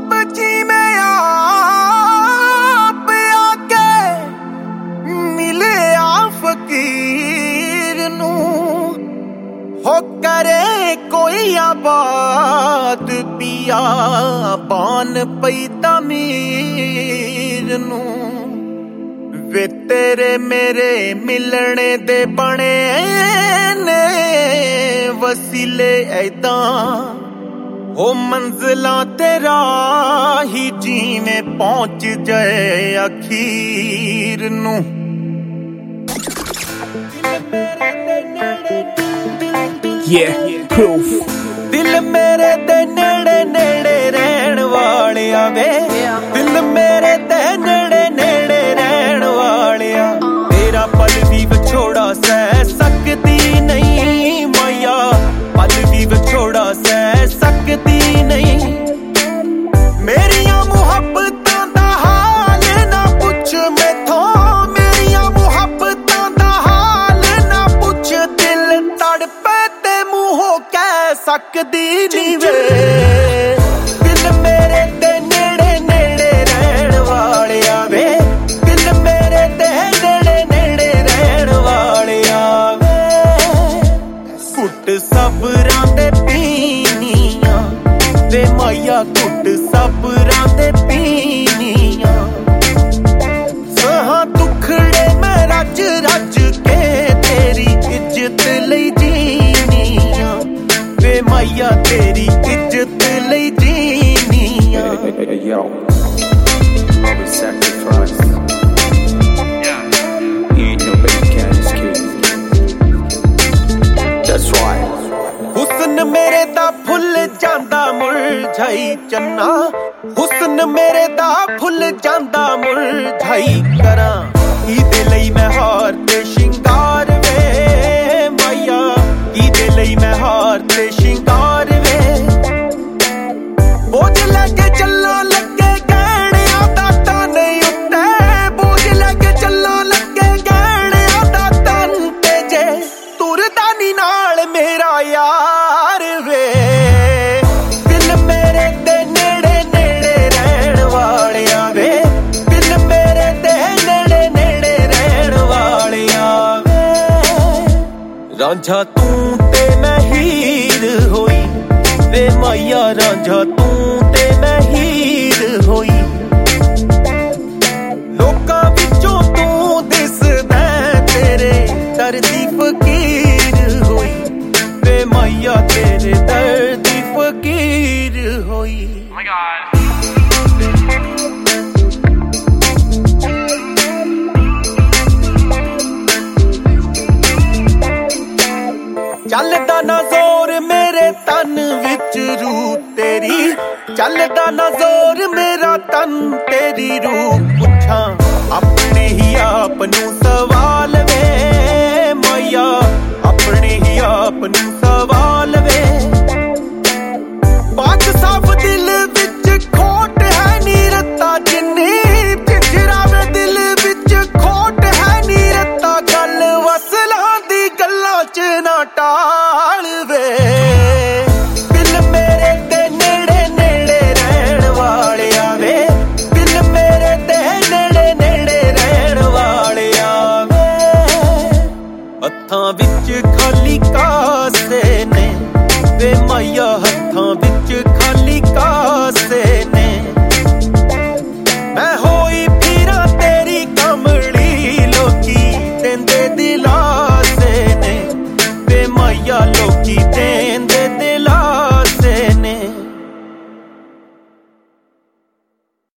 आप जी में आप आके मिले आ फकीर नू हो करे कोई आबाद पिया बान पई तमीर नू वे तेरे मेरे मिलने दे बने ने वसीले ऐदा हो मंजिला तेरा ही जीने पहुंच जाए अखीर नू proof दिल मेरे ते नेड़े नेड़े रहन वालिया वे दिल मेरे ते नेड़े नेड़े रहन वालिया तेरा पल भी विछोड़ा सह सकती नहीं मैया पल भी विछोड़ा सह सकती नहीं मेरिया मुहब्बतां दा हाल ना पुछ मैथों मेरिया मुहब्बतां दा हाल ना पुछ दिल तड़पे ते मुंहों कह सकदी नी वे दिल मेरे ते नेड़े नेड़े रहन वालिया वे दिल मेरे ते नेड़े नेड़े रहन वालिया वे घुट सबरां दे पीनियां वे माया घुट सबरां दे पीनियां सहां दुखड़े मैं रज रज के तेरी इज्जत लई जीनियां वे माया तेरी इज्जत लई जीनियां yo love is sacrifice ain't no baby can escape that's why हुस्न मेरे दा फुल जांदा मुरझाई चन्ना हुस्न मेरे दा फुल जांदा मुरझाई करा इहदे लई मैं हार ते शिंगार वे माया इहदे लई मैं हार ते शिंगार वे बोझ लेके चलना लगे गहणियां दा तन उत्ते बोझ लेके चलना लगे गहणियां दा तन ते जे तुरदा नी नाल मेरा यार वे दिल मेरे ते नेड़े नेड़े रहन वालिया वे दिल मेरे ते नेड़े नेड़े रहन वालिया वे रांझा तू ते मैं हीर होई वे माया रांझा तू ते मैं हीर होई लोकां विचों तू दिसदा तेरे दर्दी फकीर होई वे माया तेरे दर्दी फकीर होई Oh my God. ਚੱਲਦਾ ਨਾ ਜ਼ੋਰ ਮੇਰੇ ਤਨ ਵਿੱਚ ਰੂਹ ਤੇਰੀ ਚੱਲਦਾ ਨਾ ਜ਼ੋਰ ਮੇਰਾ ਤਨ ਤੇਰੀ ਰੂਹ ਪੁੱਛਾਂ ਆਪਣੇ ਹੀ ਆਪ ਨੂੰ ਸਵਾਲ ਵੇ ਮਾਇਆ ਆਪਣੇ ਹੀ ਆਪ ਨੂੰ ਸਵਾਲ ਵੇ